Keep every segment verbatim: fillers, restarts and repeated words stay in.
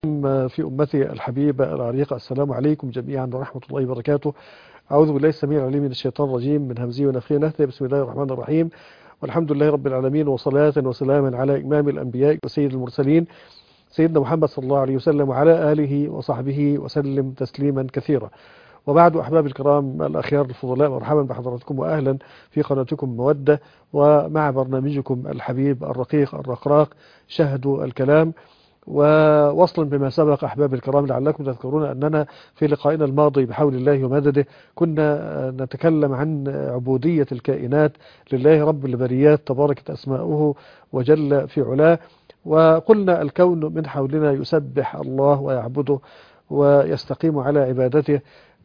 في أمتي الحبيبة العريقة، السلام عليكم جميعا ورحمة الله وبركاته. أعوذ بالله السميع العليم من الشيطان الرجيم من همزه ونفخه ونفثه. بسم الله الرحمن الرحيم، والحمد لله رب العالمين، وصلاة وسلاما على إمام الأنبياء وسيد المرسلين سيدنا محمد صلى الله عليه وسلم وعلى آله وصحبه وسلم تسليما كثيرا. وبعد، أحباب الكرام الأخيار الفضلاء، مرحبا بحضراتكم وأهلا في قناتكم مودة ومع برنامجكم الحبيب الرقيق الرقراق شهد الكلام. ووصلا بما سبق أحباب الكرام، لعلكم تذكرون أننا في لقائنا الماضي بحول الله ومدده كنا نتكلم عن عبودية الكائنات لله رب البريات تباركت أسماؤه وجل في علاه، وقلنا الكون من حولنا يسبح الله ويعبده ويستقيم على عبادته،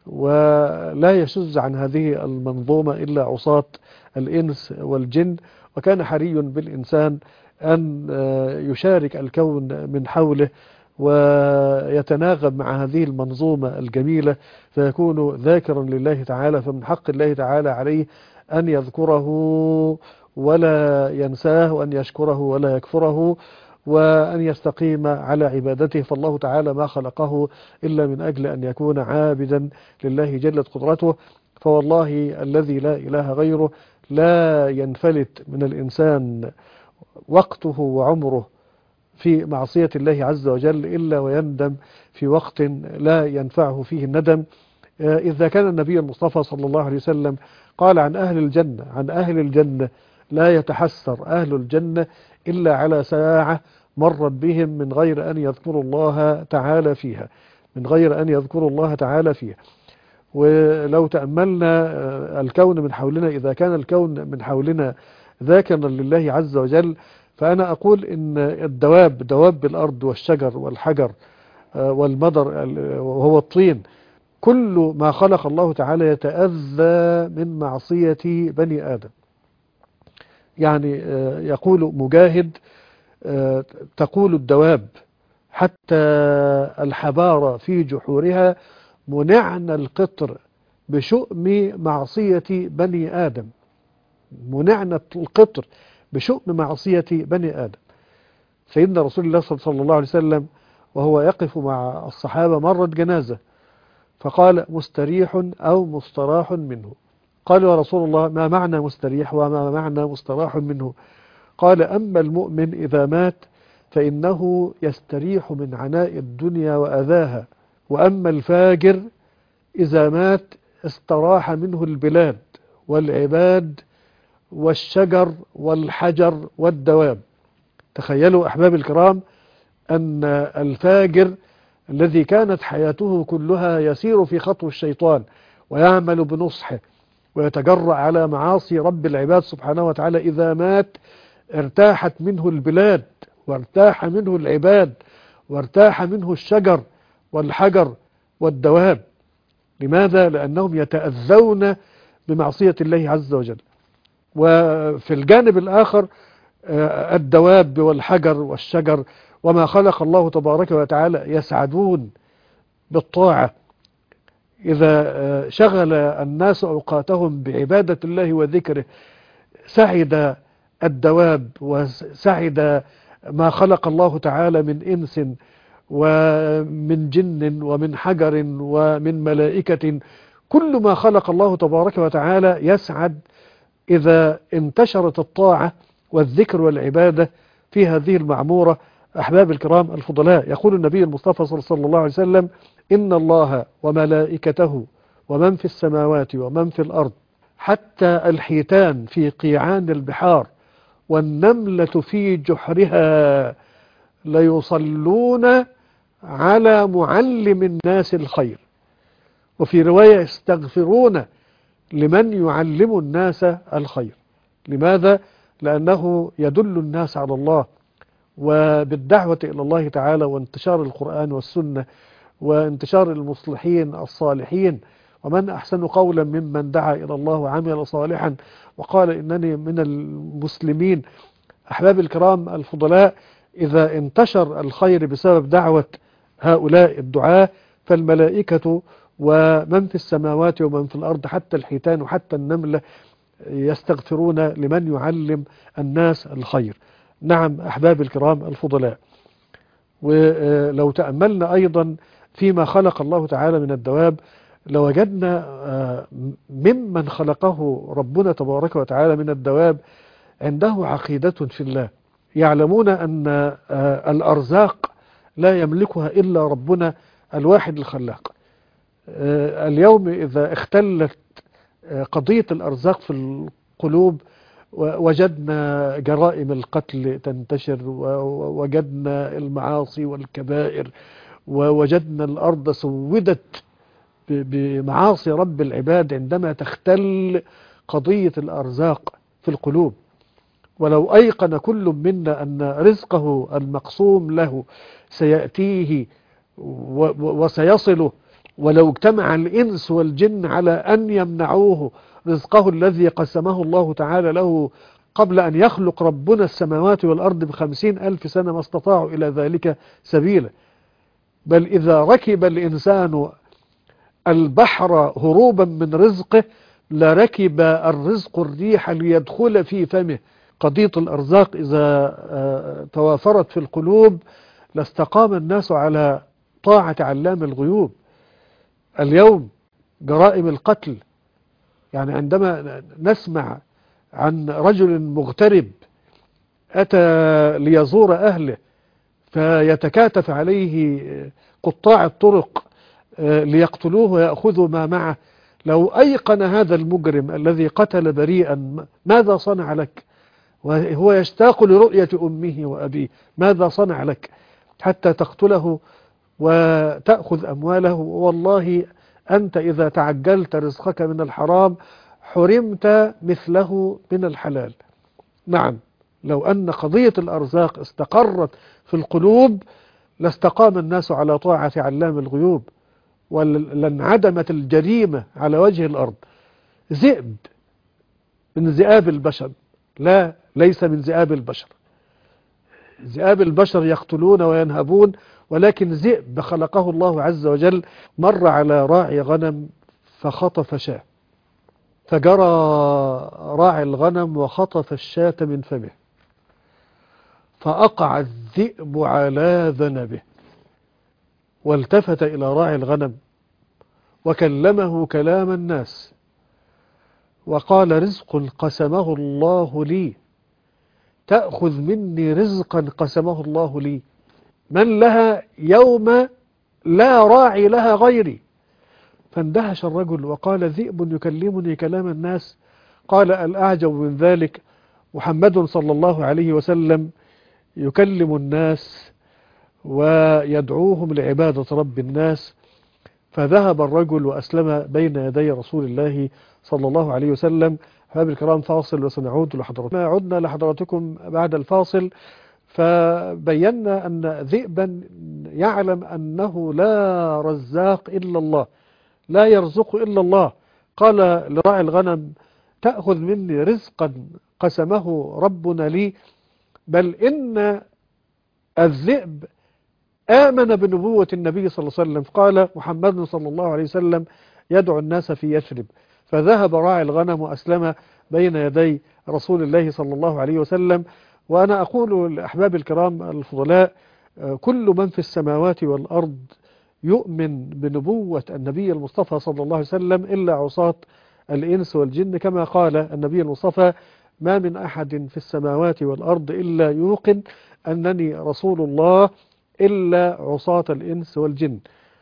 ولا يشذ عن هذه المنظومة إلا عصاة الإنس والجن. وكان حري بالإنسان أن يشارك الكون من حوله ويتناغم مع هذه المنظومة الجميلة، فيكون ذاكرا لله تعالى. فمن حق الله تعالى عليه أن يذكره ولا ينساه، وأن يشكره ولا يكفره، وأن يستقيم على عبادته. فالله تعالى ما خلقه إلا من أجل أن يكون عابدا لله جلت قدرته. فوالله الذي لا إله غيره لا ينفلت من الإنسان وقته وعمره في معصية الله عز وجل إلا ويندم في وقت لا ينفعه فيه الندم. إذا كان النبي المصطفى صلى الله عليه وسلم قال عن أهل الجنة عن أهل الجنة لا يتحسر أهل الجنة إلا على ساعة مرت بهم من غير أن يذكروا الله تعالى فيها من غير أن يذكروا الله تعالى فيها. ولو تأملنا الكون من حولنا، إذا كان الكون من حولنا ذاكرا لله عز وجل، فأنا أقول إن الدواب دواب الأرض والشجر والحجر والمدر وهو الطين، كل ما خلق الله تعالى يتأذى من معصية بني آدم. يعني يقول مجاهد: تقول الدواب حتى الحبارة في جحورها منعنا القطر بشؤم معصية بني آدم. منعنا القطر بشؤم معصية بني آدم. سيدنا رسول الله صلى الله عليه وسلم وهو يقف مع الصحابة مرت جنازة، فقال: مستريح أو مستراح منه. قالوا: يا رسول الله، ما معنى مستريح وما معنى مستراح منه؟ قال: أما المؤمن إذا مات فإنه يستريح من عناء الدنيا وأذاها، وأما الفاجر إذا مات استراح منه البلاد والعباد والشجر والحجر والدواب. تخيلوا أحباب الكرام أن الفاجر الذي كانت حياته كلها يسير في خطو الشيطان ويعمل بنصحه ويتجرأ على معاصي رب العباد سبحانه وتعالى، إذا مات ارتاحت منه البلاد وارتاح منه العباد وارتاح منه الشجر والحجر والدواب. لماذا؟ لأنهم يتأذون بمعصية الله عز وجل. وفي الجانب الآخر الدواب والحجر والشجر وما خلق الله تبارك وتعالى يسعدون بالطاعة. إذا شغل الناس أوقاتهم بعبادة الله وذكره سعد الدواب وسعد ما خلق الله تعالى من إنس ومن جن ومن حجر ومن ملائكة. كل ما خلق الله تبارك وتعالى يسعد إذا انتشرت الطاعة والذكر والعبادة في هذه المعمورة. أحباب الكرام الفضلاء، يقول النبي المصطفى صلى الله عليه وسلم: إن الله وملائكته ومن في السماوات ومن في الأرض حتى الحيتان في قيعان البحار والنملة في جحرها ليصلون على معلم الناس الخير. وفي رواية: يستغفرون لمن يعلم الناس الخير. لماذا؟ لأنه يدل الناس على الله، وبالدعوة إلى الله تعالى وانتشار القرآن والسنة وانتشار المصلحين الصالحين. ومن أحسن قولا ممن دعا إلى الله وعمل صالحا وقال إنني من المسلمين. أحباب الكرام الفضلاء، إذا انتشر الخير بسبب دعوة هؤلاء الدعاة، فالملائكة ومن في السماوات ومن في الأرض حتى الحيتان وحتى النملة يستغفرون لمن يعلم الناس الخير. نعم أحباب الكرام الفضلاء، ولو تأملنا أيضا فيما خلق الله تعالى من الدواب لوجدنا ممن خلقه ربنا تبارك وتعالى من الدواب عنده عقيدة في الله، يعلمون أن الأرزاق لا يملكها إلا ربنا الواحد الخلاق. اليوم إذا اختلت قضية الأرزاق في القلوب وجدنا جرائم القتل تنتشر، ووجدنا المعاصي والكبائر، ووجدنا الأرض سودت بمعاصي رب العباد عندما تختل قضية الأرزاق في القلوب. ولو أيقن كل منا أن رزقه المقسوم له سيأتيه وسيصله، ولو اجتمع الإنس والجن على أن يمنعوه رزقه الذي قسمه الله تعالى له قبل أن يخلق ربنا السماوات والأرض بخمسين ألف سنة ما استطاعوا إلى ذلك سبيلا. بل إذا ركب الإنسان البحر هروبا من رزقه لركب الرزق الريح ليدخل في فمه. قضية الأرزاق إذا توافرت في القلوب لاستقام الناس على طاعة علام الغيوب. اليوم جرائم القتل، يعني عندما نسمع عن رجل مغترب أتى ليزور أهله فيتكاتف عليه قطاع الطرق ليقتلوه ويأخذوا ما معه، لو أيقن هذا المجرم الذي قتل بريئا ماذا صنع لك؟ وهو يشتاق لرؤية أمه وأبيه، ماذا صنع لك حتى تقتله وتأخذ أمواله؟ والله أنت إذا تعجلت رزقك من الحرام حرمت مثله من الحلال. نعم، لو أن قضية الأرزاق استقرت في القلوب لاستقام الناس على طاعة علام الغيوب، ولانعدمت الجريمة على وجه الأرض. ذئب من ذئاب البشر؟ لا، ليس من ذئاب البشر. ذئاب البشر يقتلون وينهبون، ولكن ذئب خلقه الله عز وجل مر على راعي غنم فخطف شاة، فجرى راعي الغنم وخطف الشاة من فمه، فأقع الذئب على ذنبه والتفت إلى راعي الغنم وكلمه كلام الناس وقال: رزق قسمه الله لي، تأخذ مني رزقا قسمه الله لي، من لها يوم لا راعي لها غيري. فاندهش الرجل وقال: ذئب يكلمني كلام الناس؟ قال: الأعجب من ذلك محمد صلى الله عليه وسلم يكلم الناس ويدعوهم لعبادة رب الناس. فذهب الرجل وأسلم بين يدي رسول الله صلى الله عليه وسلم. أحبابي الكرام، فاصل وسنعود لحضراتكم. عدنا لحضراتكم بعد الفاصل، فبينا أن ذئبا يعلم أنه لا رزاق إلا الله، لا يرزق إلا الله، قال لراعي الغنم: تأخذ مني رزقا قسمه ربنا لي؟ بل إن الذئب آمن بنبوة النبي صلى الله عليه وسلم. قال محمد صلى الله عليه وسلم يدعو الناس في يثرب، فذهب راعي الغنم وأسلم بين يدي رسول الله صلى الله عليه وسلم. وأنا أقول لأحباب الكرام الفضلاء: كل من في السماوات والأرض يؤمن بنبوة النبي المصطفى صلى الله عليه وسلم إلا عصاة الإنس والجن، كما قال النبي المصطفى: ما من أحد في السماوات والأرض إلا يوقن أنني رسول الله إلا عصاة الإنس والجن.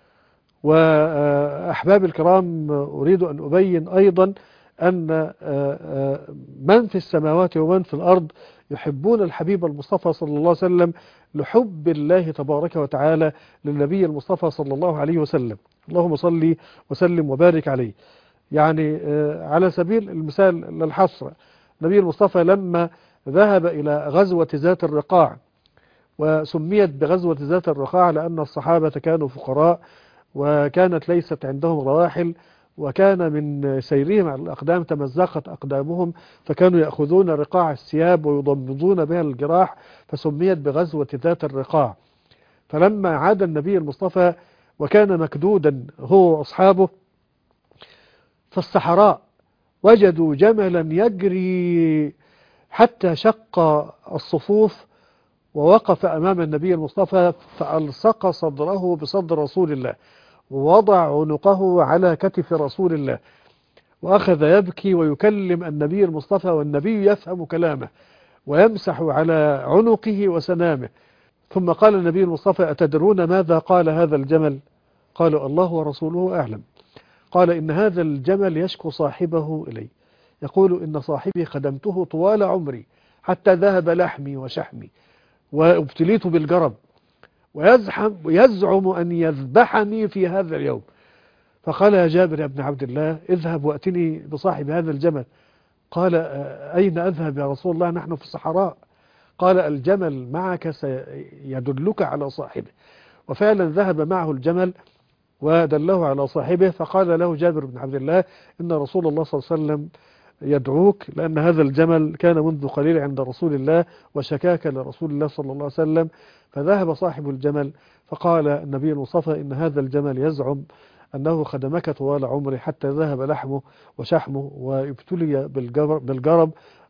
وأحباب الكرام، أريد أن أبين أيضا أن من في السماوات ومن في الأرض يحبون الحبيب المصطفى صلى الله عليه وسلم لحب الله تبارك وتعالى للنبي المصطفى صلى الله عليه وسلم. اللهم صل وسلم وبارك عليه. يعني على سبيل المثال للحصر، النبي المصطفى لما ذهب إلى غزوة ذات الرقاع، وسميت بغزوة ذات الرقاع لأن الصحابة كانوا فقراء وكانت ليست عندهم رواحل، وكان من سيرهم على الأقدام تمزقت أقدامهم، فكانوا يأخذون رقاع الثياب ويضمضون بها الجراح، فسميت بغزوة ذات الرقاع. فلما عاد النبي المصطفى وكان مكدودا هو وأصحابه في الصحراء، وجدوا جملا يجري حتى شق الصفوف ووقف أمام النبي المصطفى فألصق صدره بصدر رسول الله، ووضع عنقه على كتف رسول الله، وأخذ يبكي ويكلم النبي المصطفى، والنبي يفهم كلامه ويمسح على عنقه وسنامه. ثم قال النبي المصطفى: أتدرون ماذا قال هذا الجمل؟ قالوا: الله ورسوله أعلم. قال: إن هذا الجمل يشكو صاحبه إلي، يقول: إن صاحبي خدمته طوال عمري حتى ذهب لحمي وشحمي وابتليت بالجرب، ويزحم ويزعم أن يذبحني في هذا اليوم. فقال: يا جابر يا ابن عبد الله، اذهب وأتني بصاحب هذا الجمل. قال: أين أذهب يا رسول الله؟ نحن في الصحراء. قال: الجمل معك سيدلك على صاحبه. وفعلا ذهب معه الجمل ودله على صاحبه. فقال له جابر بن عبد الله: إن رسول الله صلى الله عليه وسلم يدعوك، لأن هذا الجمل كان منذ قليل عند رسول الله وشكاك لرسول الله صلى الله عليه وسلم. فذهب صاحب الجمل فقال النبي المصطفى: إن هذا الجمل يزعم أنه خدمك طوال عمري حتى ذهب لحمه وشحمه وابتلي بالجرب،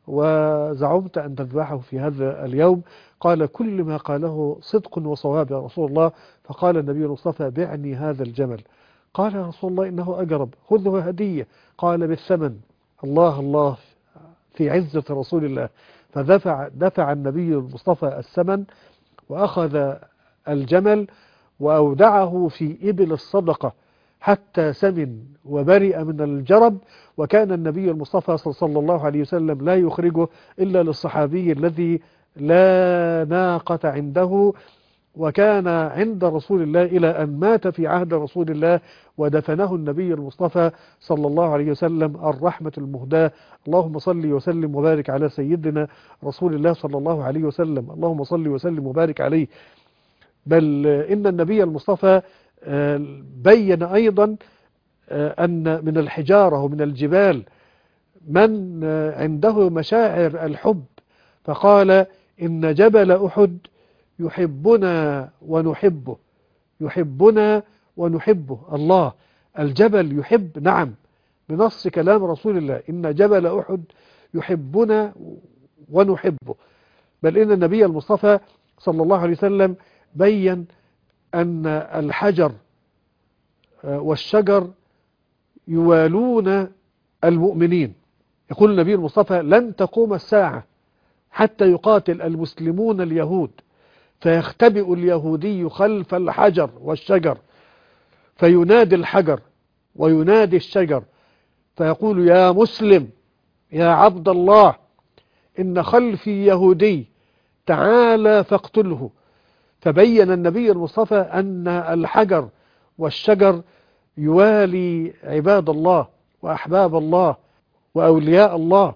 وزعمت أن تذبحه في هذا اليوم. قال: كل ما قاله صدق وصواب يا رسول الله. فقال النبي المصطفى: بعني هذا الجمل. قال: يا رسول الله إنه أجرب، خذه هدية. قال: بالثمن. الله الله في عزة رسول الله. فدفع دفع النبي المصطفى الثمن، وأخذ الجمل وأودعه في إبل الصدقة حتى سمن وبرئ من الجرب. وكان النبي المصطفى صلى الله عليه وسلم لا يخرجه إلا للصحابي الذي لا ناقة عنده، وكان عند رسول الله إلى أن مات في عهد رسول الله، ودفنه النبي المصطفى صلى الله عليه وسلم الرحمة المهداة. اللهم صل وسلم وبارك على سيدنا رسول الله صلى الله عليه وسلم. اللهم صل وسلم وبارك عليه. بل إن النبي المصطفى بين أيضا أن من الحجارة ومن الجبال من عنده مشاعر الحب، فقال: إن جبل أحد يحبنا ونحبه، يحبنا ونحبه. الله، الجبل يحب، نعم، بنص كلام رسول الله: إن جبل أحد يحبنا ونحبه. بل إن النبي المصطفى صلى الله عليه وسلم بين أن الحجر والشجر يوالون المؤمنين. يقول النبي المصطفى: لن تقوم الساعة حتى يقاتل المسلمون اليهود، فيختبئ اليهودي خلف الحجر والشجر، فينادي الحجر وينادي الشجر، فيقول: يا مسلم يا عبد الله، إن خلفي يهودي، تعالى فاقتله. فبين النبي المصطفى أن الحجر والشجر يوالي عباد الله وأحباب الله وأولياء الله.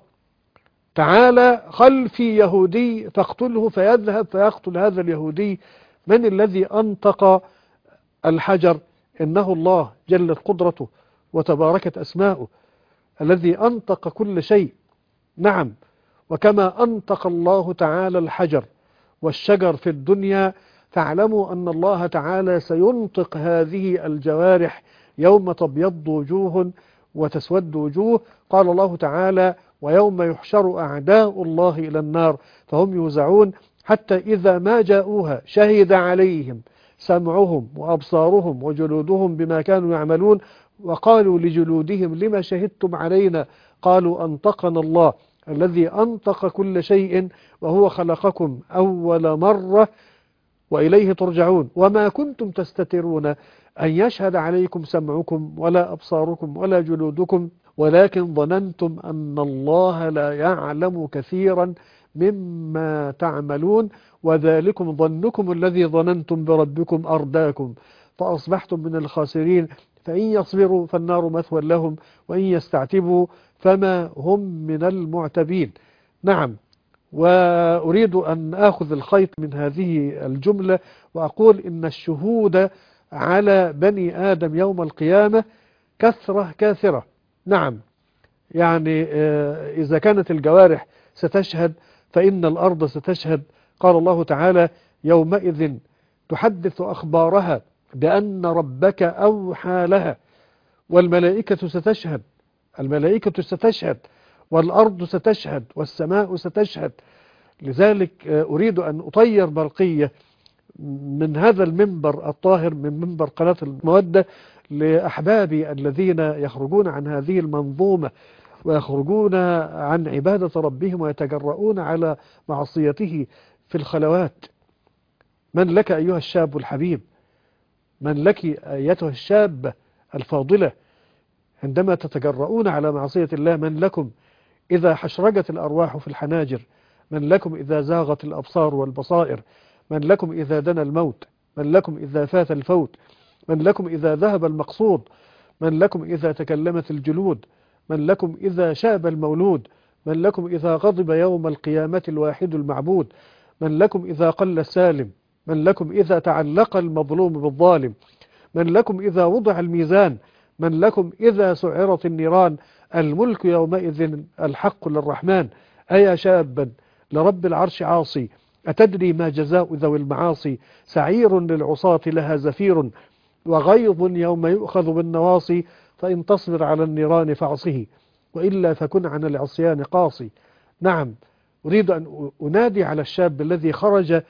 تعالى خلفي يهودي فاقتله، فيذهب فيقتل هذا اليهودي. من الذي أنطق الحجر؟ إنه الله جلت قدرته وتباركت أسماؤه، الذي أنطق كل شيء. نعم، وكما أنطق الله تعالى الحجر والشجر في الدنيا، فاعلموا أن الله تعالى سينطق هذه الجوارح يوم تبيض وجوه وتسود وجوه. قال الله تعالى: ويوم يحشر أعداء الله إلى النار فهم يوزعون حتى إذا ما جاءوها شهد عليهم سمعهم وأبصارهم وجلودهم بما كانوا يعملون، وقالوا لجلودهم: لما شهدتم علينا؟ قالوا: أنطقنا الله الذي أنطق كل شيء وهو خلقكم أول مرة وإليه ترجعون، وما كنتم تستترون أن يشهد عليكم سمعكم ولا أبصاركم ولا جلودكم، ولكن ظننتم أن الله لا يعلم كثيرا مما تعملون، وذلكم ظنكم الذي ظننتم بربكم أرداكم فأصبحتم من الخاسرين. فإن يصبروا فالنار مثوى لهم، وإن يستعتبوا فما هم من المعتبين. نعم، وأريد أن أخذ الخيط من هذه الجملة وأقول إن الشهود على بني آدم يوم القيامة كثرة كاثرة. نعم، يعني إذا كانت الجوارح ستشهد فإن الأرض ستشهد. قال الله تعالى: يومئذ تحدث أخبارها بأن ربك أوحى لها، والملائكة ستشهد، الملائكة ستشهد، والأرض ستشهد، والسماء ستشهد. لذلك أريد أن أطير برقية من هذا المنبر الطاهر، من منبر قناة المودة، لأحبابي الذين يخرجون عن هذه المنظومة ويخرجون عن عبادة ربهم ويتجرؤون على معصيته في الخلوات. من لك أيها الشاب الحبيب، من لك أيتها الشابة الفاضلة عندما تتجرؤون على معصية الله؟ من لكم إذا حشرجت الأرواح في الحناجر؟ من لكم إذا زاغت الأبصار والبصائر؟ من لكم إذا دنا الموت؟ من لكم إذا فات الفوت؟ من لكم إذا ذهب المقصود؟ من لكم إذا تكلمت الجلود؟ من لكم إذا شاب المولود؟ من لكم إذا غضب يوم القيامة الواحد المعبود؟ من لكم إذا قل السالم؟ من لكم إذا تعلق المظلوم بالظالم؟ من لكم إذا وضع الميزان؟ من لكم إذا سعرت النيران؟ الملك يومئذ الحق للرحمن. أيا شابا لرب العرش عاصي، أتدري ما جزاء ذوي المعاصي؟ سعير للعصاة لها زفير، وغيظ يوم يؤخذ بالنواصي، فإن تصبر على النيران فاعصه، وإلا فكن عن العصيان قاصي. نعم، أريد أن أنادي على الشاب الذي خرج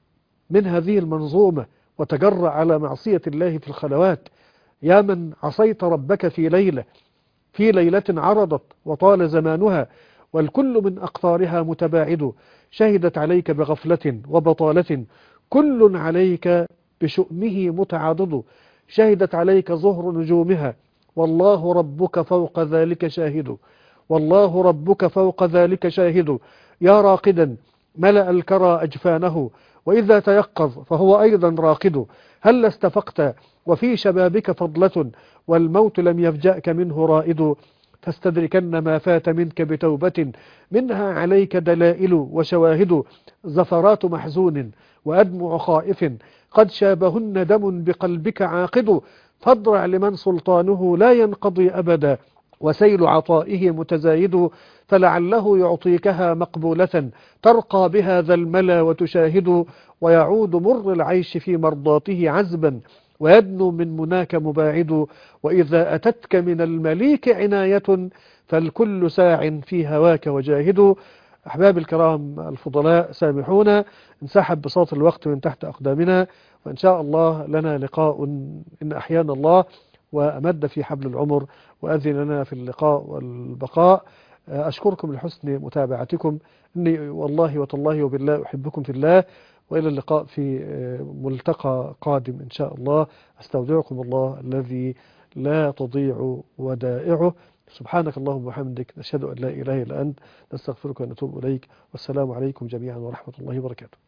من هذه المنظومة وتجرأ على معصية الله في الخلوات: يا من عصيت ربك في ليلة في ليلة عرضت وطال زمانها، والكل من أقطارها متباعد، شهدت عليك بغفلة وبطالة، كل عليك بشؤمه متعاضد، شهدت عليك ظهر نجومها، والله ربك فوق ذلك شاهد، والله ربك فوق ذلك شاهد. يا راقدا ملأ الكرى أجفانه، وإذا تيقظ فهو أيضا راقد، هل استفقت وفي شبابك فضلة، والموت لم يفجأك منه رائد، فاستدركن ما فات منك بتوبة، منها عليك دلائل وشواهد، زفرات محزون وأدمع خائف، قد شابهن دم بقلبك عاقد، فاضرع لمن سلطانه لا ينقضي أبدا، وسيل عطائه متزايد، فلعله يعطيكها مقبولة، ترقى بها ذا الملا وتشاهد، ويعود مر العيش في مرضاته عزبا، ويدنو من مناك مباعد، وإذا أتتك من المليك عناية، فالكل ساع في هواك وجاهد. أحباب الكرام الفضلاء، سامحونا انسحب بساط الوقت من تحت أقدامنا، وإن شاء الله لنا لقاء إن أحيانا الله وأمد في حبل العمر وأذن لنا في اللقاء والبقاء. أشكركم لحسن متابعتكم، إني والله وتالله وبالله أحبكم في الله، وإلى اللقاء في ملتقى قادم إن شاء الله. أستودعكم الله الذي لا تضيع ودائعه. سبحانك اللهم وبحمدك، نشهد أن لا إله إلا أنت، نستغفرك ونتوب إليك، والسلام عليكم جميعا ورحمة الله وبركاته.